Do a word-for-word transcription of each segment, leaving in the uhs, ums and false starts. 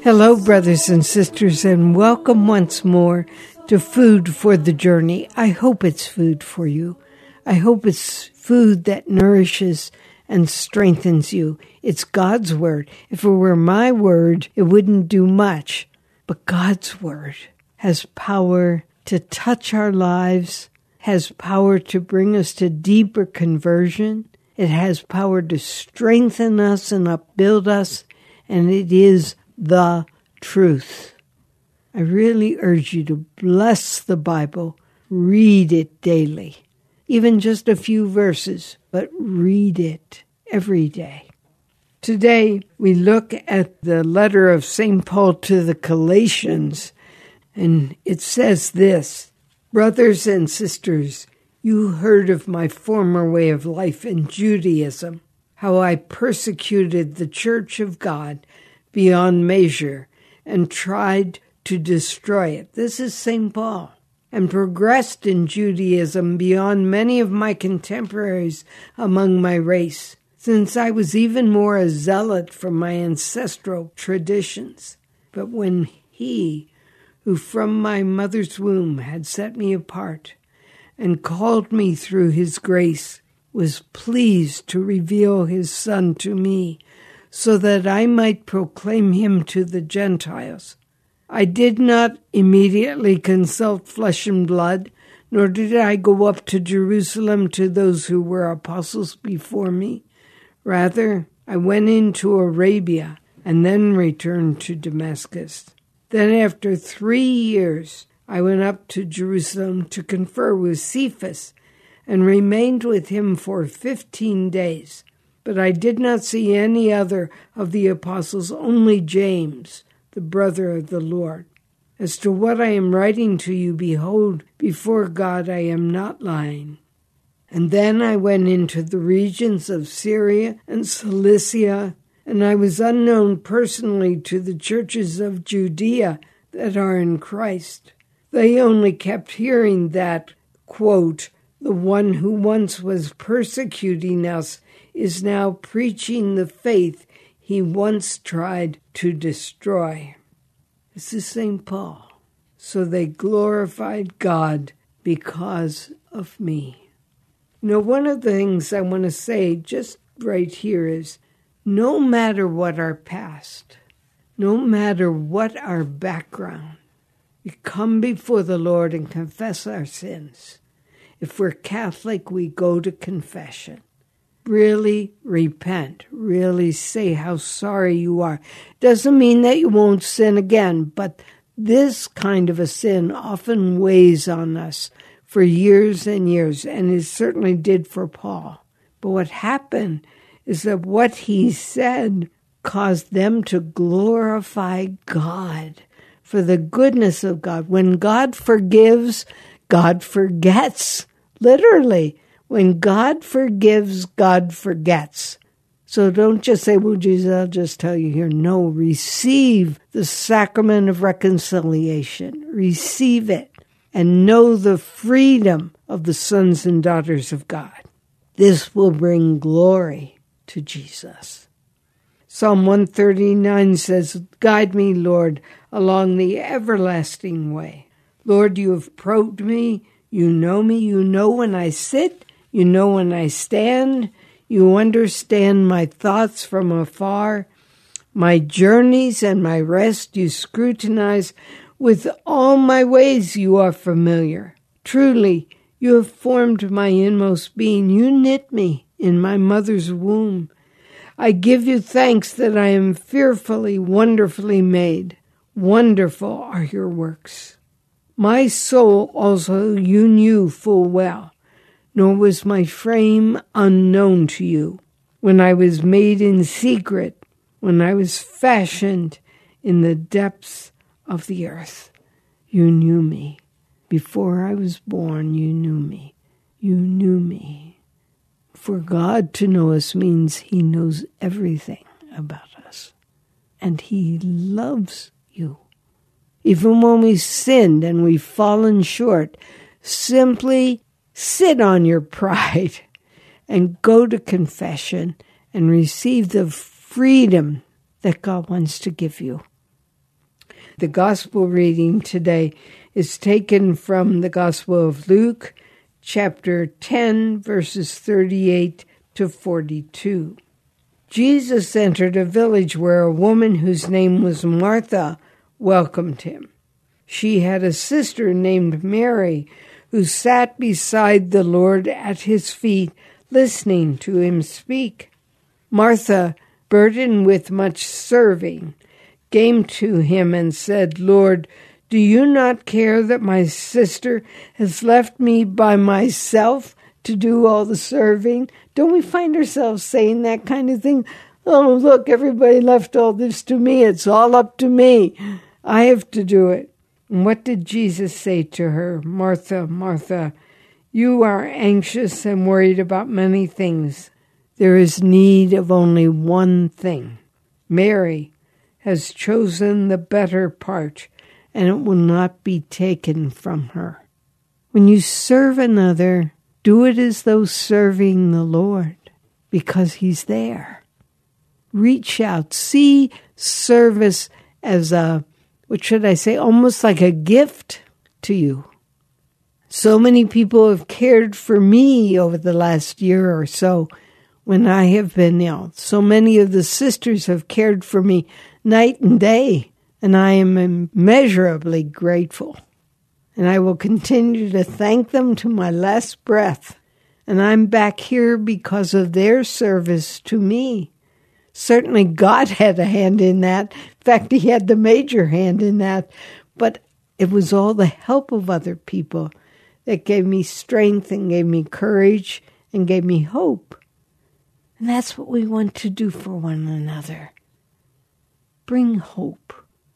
Hello, brothers and sisters, and welcome once more to Food for the Journey. I hope it's food for you. I hope it's food that nourishes and strengthens you. It's God's Word. If it were my word, it wouldn't do much. But God's Word has power to touch our lives, has power to bring us to deeper conversion. It has power to strengthen us and upbuild us, and it is the truth. I really urge you to bless the Bible, read it daily, even just a few verses, but read it every day. Today, we look at the letter of Saint Paul to the Galatians, and it says this, "Brothers and sisters, you heard of my former way of life in Judaism, how I persecuted the church of God beyond measure and tried to destroy it." This is Saint Paul. "And progressed in Judaism beyond many of my contemporaries among my race, since I was even more a zealot for my ancestral traditions. But when he, who from my mother's womb had set me apart and called me through his grace, was pleased to reveal his Son to me, so that I might proclaim him to the Gentiles. I did not immediately consult flesh and blood, nor did I go up to Jerusalem to those who were apostles before me. Rather, I went into Arabia and then returned to Damascus. Then after three years, I went up to Jerusalem to confer with Cephas and remained with him for fifteen days. But I did not see any other of the apostles, only James, the brother of the Lord. As to what I am writing to you, behold, before God I am not lying. And then I went into the regions of Syria and Cilicia, and I was unknown personally to the churches of Judea that are in Christ. They only kept hearing that, quote, the one who once was persecuting us is now preaching the faith he once tried to destroy." This is Saint Paul. "So they glorified God because of me." You know, one of the things I want to say just right here is, no matter what our past, no matter what our background, we come before the Lord and confess our sins. If we're Catholic, we go to confession. Really repent. Really say how sorry you are. Doesn't mean that you won't sin again, but this kind of a sin often weighs on us for years and years, and it certainly did for Paul. But what happened is that what he said caused them to glorify God for the goodness of God. When God forgives, God forgets. Literally. When God forgives, God forgets. So don't just say, well, Jesus, I'll just tell you here. No, receive the sacrament of reconciliation. Receive it and know the freedom of the sons and daughters of God. This will bring glory to Jesus. Psalm one thirty-nine says, "Guide me, Lord, along the everlasting way. Lord, you have probed me. You know me. You know when I sit. You know when I stand. You understand my thoughts from afar. My journeys and my rest you scrutinize. With all my ways you are familiar. Truly, you have formed my inmost being. You knit me in my mother's womb. I give you thanks that I am fearfully, wonderfully made. Wonderful are your works. My soul also you knew full well. Nor was my frame unknown to you. When I was made in secret, when I was fashioned in the depths of the earth, you knew me. Before I was born, you knew me. You knew me." For God to know us means he knows everything about us. And he loves you. Even when we sinned and we've fallen short, simply sit on your pride and go to confession and receive the freedom that God wants to give you. The gospel reading today is taken from the Gospel of Luke, chapter ten, verses thirty-eight to forty-two. Jesus entered a village where a woman whose name was Martha welcomed him. She had a sister named Mary who sat beside the Lord at his feet, listening to him speak. Martha, burdened with much serving, came to him and said, "Lord, do you not care that my sister has left me by myself to do all the serving?" Don't we find ourselves saying that kind of thing? "Oh, look, everybody left all this to me. It's all up to me. I have to do it." And what did Jesus say to her? "Martha, Martha, you are anxious and worried about many things. There is need of only one thing. Mary has chosen the better part, and it will not be taken from her." When you serve another, do it as though serving the Lord, because he's there. Reach out. See service as a, what should I say, almost like a gift to you. So many people have cared for me over the last year or so when I have been ill. So many of the sisters have cared for me night and day, and I am immeasurably grateful. And I will continue to thank them to my last breath. And I'm back here because of their service to me. Certainly God had a hand in that. In fact, he had the major hand in that. But it was all the help of other people that gave me strength and gave me courage and gave me hope. And that's what we want to do for one another. Bring hope.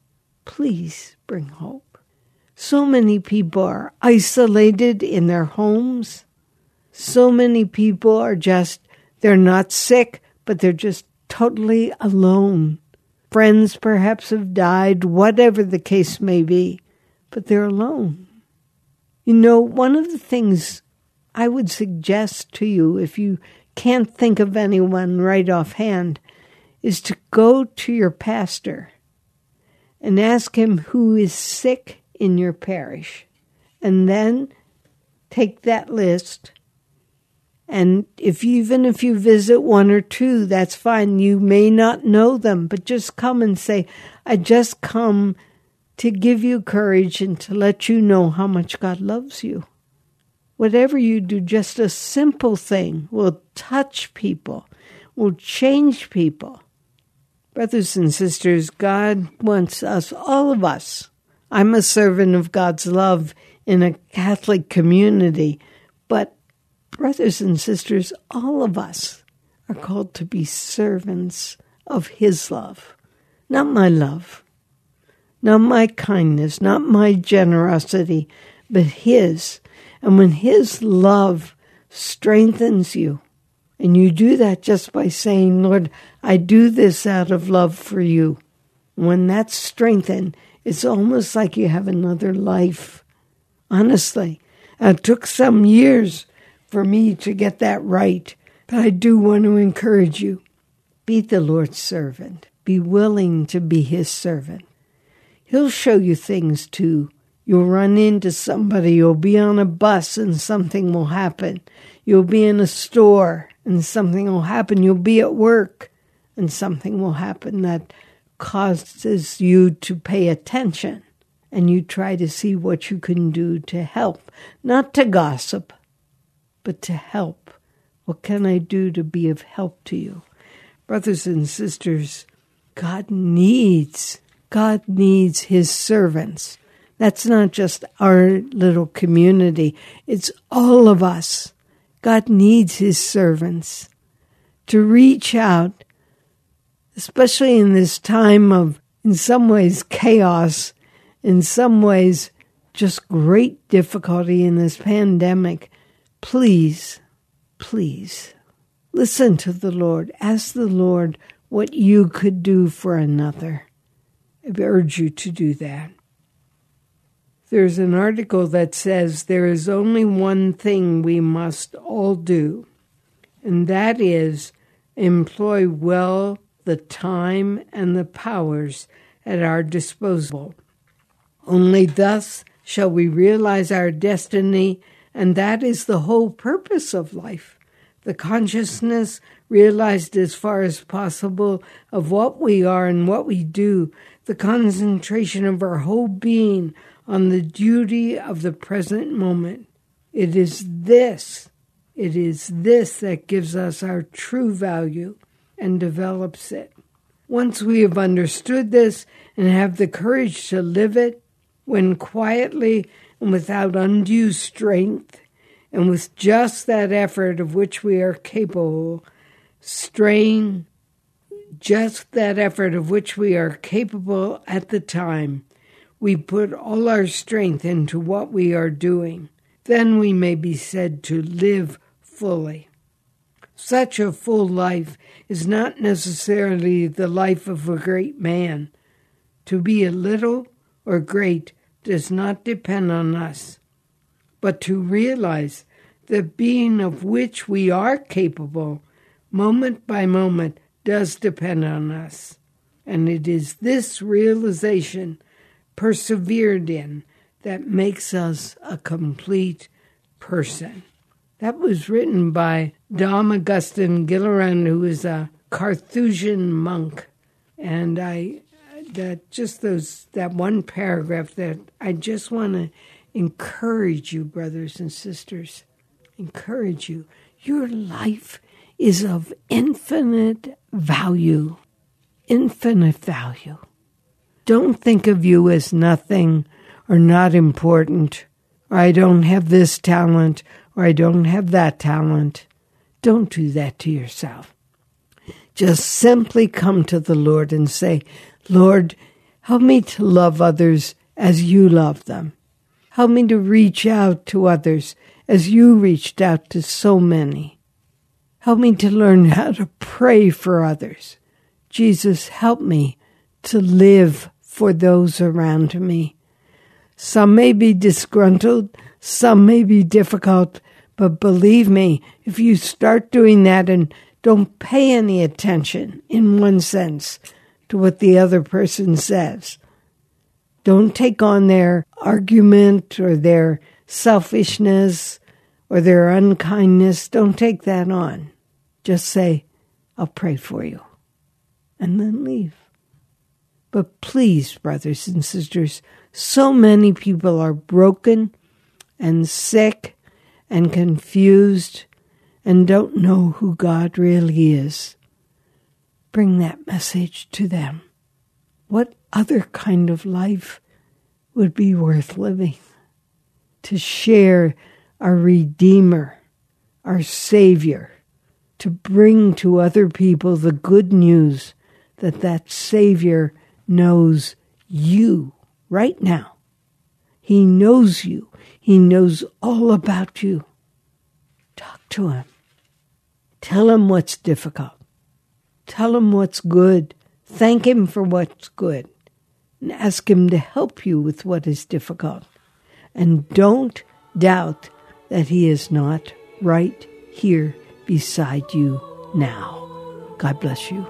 Please bring hope. So many people are isolated in their homes. So many people are just, they're not sick, but they're just totally alone. Friends perhaps have died, whatever the case may be, but they're alone. You know, one of the things I would suggest to you, if you can't think of anyone right offhand, is to go to your pastor and ask him who is sick in your parish. And then take that list. And if you, even if you visit one or two, that's fine. You may not know them, but just come and say, "I just come to give you courage and to let you know how much God loves you." Whatever you do, just a simple thing will touch people, will change people. Brothers and sisters, God wants us, all of us. I'm a servant of God's love in a Catholic community, but brothers and sisters, all of us are called to be servants of his love. Not my love, not my kindness, not my generosity, but his. And when his love strengthens you, and you do that just by saying, "Lord, I do this out of love for you." When that's strengthened, it's almost like you have another life. Honestly, it took some years for me to get that right. But I do want to encourage you. Be the Lord's servant. Be willing to be his servant. He'll show you things too. You'll run into somebody. You'll be on a bus and something will happen. You'll be in a store and something will happen. You'll be at work and something will happen that causes you to pay attention. And you try to see what you can do to help. Not to gossip, but to help. What can I do to be of help to you? Brothers and sisters, God needs, God needs his servants. That's not just our little community. It's all of us. God needs his servants to reach out, especially in this time of, in some ways, chaos, in some ways, just great difficulty in this pandemic. Please, please, listen to the Lord. Ask the Lord what you could do for another. I urge you to do that. There's an article that says there is only one thing we must all do, and that is employ well the time and the powers at our disposal. Only thus shall we realize our destiny, and that is the whole purpose of life. The consciousness realized as far as possible of what we are and what we do, the concentration of our whole being on the duty of the present moment. It is this, it is this that gives us our true value and develops it. Once we have understood this and have the courage to live it, when quietly and without undue strength, and with just that effort of which we are capable, strain, just that effort of which we are capable at the time, we put all our strength into what we are doing. Then we may be said to live fully. Such a full life is not necessarily the life of a great man. To be a little or great does not depend on us, but to realize the being of which we are capable, moment by moment, does depend on us. And it is this realization, persevered in, that makes us a complete person. That was written by Dom Augustin Gilliland, who is a Carthusian monk. And I, that just those, that one paragraph that I just want to encourage you, brothers and sisters, encourage you. Your life is of infinite value, infinite value. Don't think of you as nothing or not important, or I don't have this talent, or I don't have that talent. Don't do that to yourself. Just simply come to the Lord and say, Lord, help me to love others as you love them. Help me to reach out to others as you reached out to so many. Help me to learn how to pray for others. Jesus, help me to live for those around me. Some may be disgruntled, some may be difficult, but believe me, if you start doing that and don't pay any attention, in one sense, to what the other person says, don't take on their argument or their selfishness or their unkindness, don't take that on. Just say, I'll pray for you, and then leave. But please, brothers and sisters, so many people are broken and sick and confused and don't know who God really is. Bring that message to them. What other kind of life would be worth living? To share our Redeemer, our Savior, to bring to other people the good news that that Savior knows you right now. He knows you. He knows all about you. Talk to him. Tell him what's difficult. Tell him what's good. Thank him for what's good. And ask him to help you with what is difficult. And don't doubt that he is not right here beside you now. God bless you.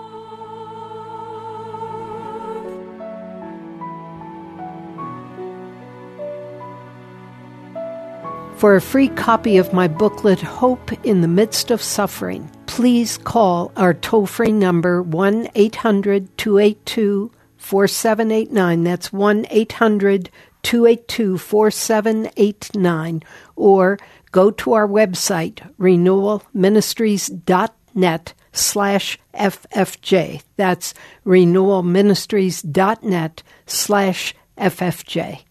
For a free copy of my booklet, Hope in the Midst of Suffering, please call our toll-free number one eight hundred two eight two four seven eight nine. That's one eight hundred two eight two four seven eight nine. Or go to our website, renewal ministries dot net slash F F J. That's renewal ministries dot net slash F F J.